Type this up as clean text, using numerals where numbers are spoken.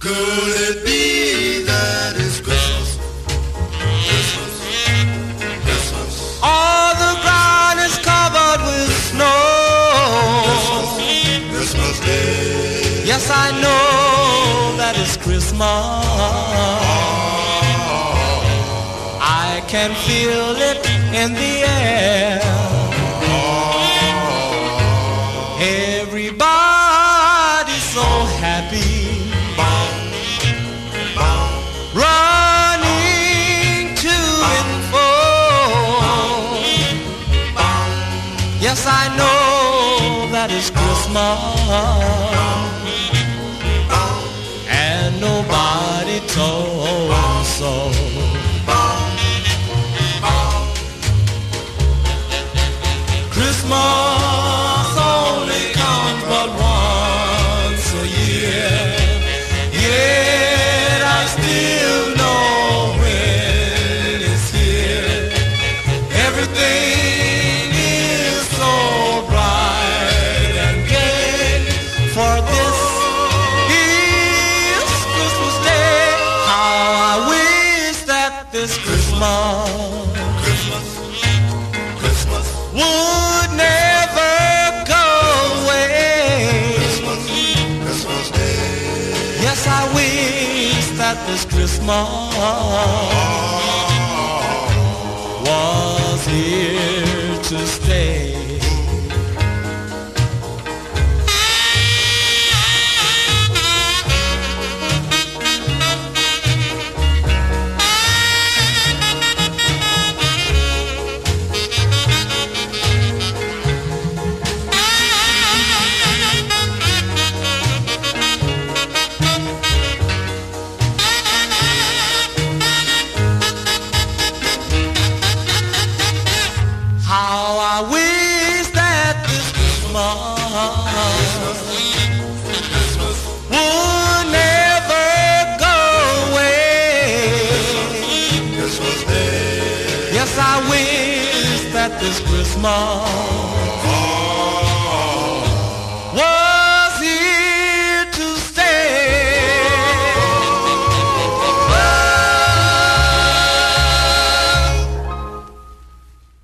Could it be that it's Christmas? Christmas, Christmas. All the ground is covered with snow. Christmas, Christmas Day. Yes, I know that it's Christmas. I can feel it in the air. Everybody's so happy, running to and fro. Yes, I know that it's Christmas, and nobody told me so. Christmas only comes but once a year. Yet I still know when it's here. Everything is so bright and gay. For this is Christmas Day. How I wish that this Christmas would never go away. Christmas Day. Yes, I wish that this Christmas was here to stay. How I wish that this Christmas would never go away. Christmas Day. Yes, I wish that this Christmas